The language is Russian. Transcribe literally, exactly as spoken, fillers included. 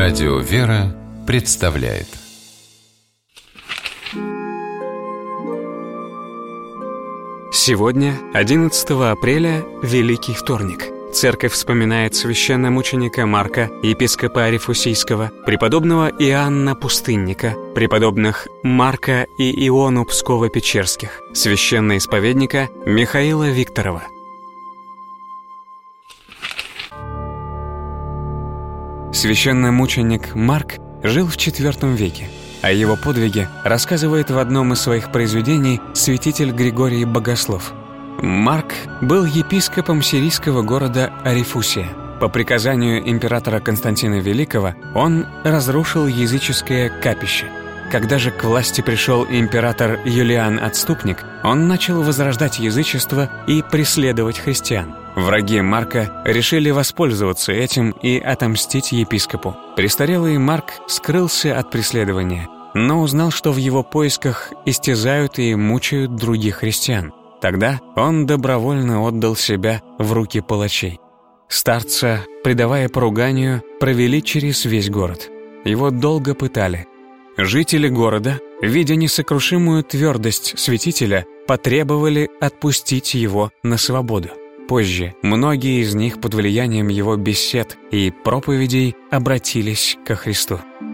Радио «Вера» представляет. Сегодня, одиннадцатого апреля, Великий вторник. Церковь вспоминает священномученика Марка, епископа Арифусийского, преподобного Иоанна Пустынника, преподобных Марка и Иону Псково-Печерских, священноисповедника Михаила Викторова. Священномученик Марк жил в четвёртом веке. О его подвиге рассказывает в одном из своих произведений святитель Григорий Богослов. Марк был епископом сирийского города Арифусия. По приказанию императора Константина Великого он разрушил языческое капище. Когда же к власти пришел император Юлиан Отступник, он начал возрождать язычество и преследовать христиан. Враги Марка решили воспользоваться этим и отомстить епископу. Престарелый Марк скрылся от преследования, но узнал, что в его поисках истязают и мучают других христиан. Тогда он добровольно отдал себя в руки палачей. Старца, предавая поруганию, провели через весь город. Его долго пытали. Жители города, видя несокрушимую твердость святителя, потребовали отпустить его на свободу. Позже многие из них под влиянием его бесед и проповедей обратились ко Христу.